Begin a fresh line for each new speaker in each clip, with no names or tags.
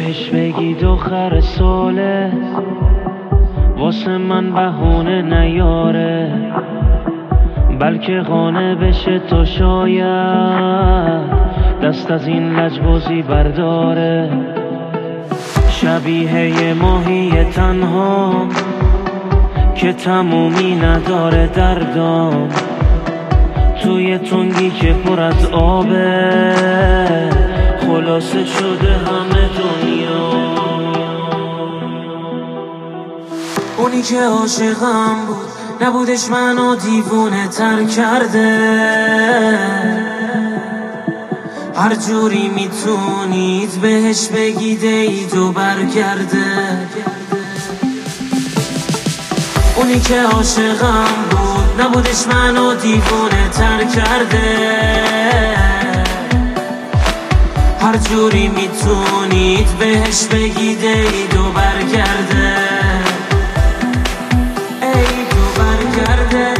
بهش بگید آخر ساله، واسه من بهونه نیاره، بلکه قانع بشه تا شاید دست از این لجبازی برداره. شبیه یه ماهی تنها که تمومی نداره دردام، توی تنگی که پر از آبه خلاصه شده همه دنیا. اونی که عاشقم بود نبودش، منو دیوونه تر کرده. هر جوری میتونید بهش بگید عید و برگرده. اونی که عاشقم بود نبودش، منو دیوونه تر کرده. هر جوری میتونید بهش بگید عید و برگرده. عید و برگرده.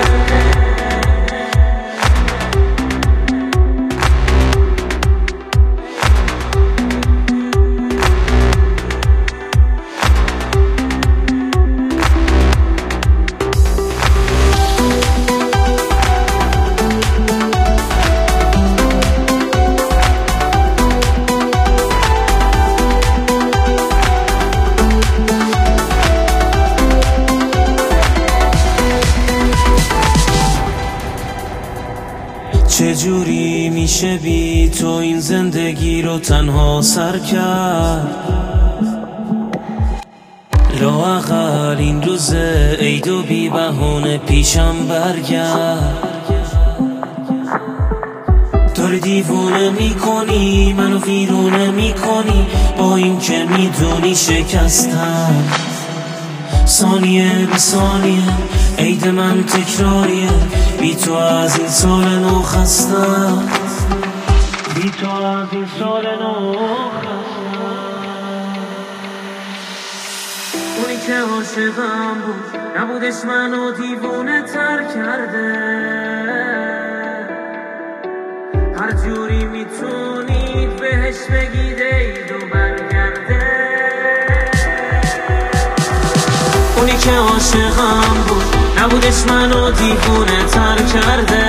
چجوری میشه بی تو این زندگی رو تنها سر کرد؟ لااقل این روز عید و بی بهونه پیشم برگرد. داری دیوونه میکنی منو ویرونه میکنی، با این که میدونی شکستم. ثانیه به ثانیه عید من تکراریه، بی تو از این سال نو خستم. بی تو از این سال نو خستم. اونی که عاشقم بود نبودش، منو دیوونه تر کرده. هر جوری میتونید بهش بگید عید و برگرده. اونی که عاشقم بود نبودش، منو دیوونه تر کرده.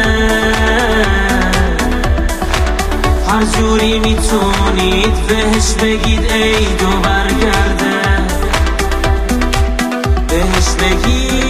هر جوری میتونید بهش بگید عید و برگرده. بهش بگید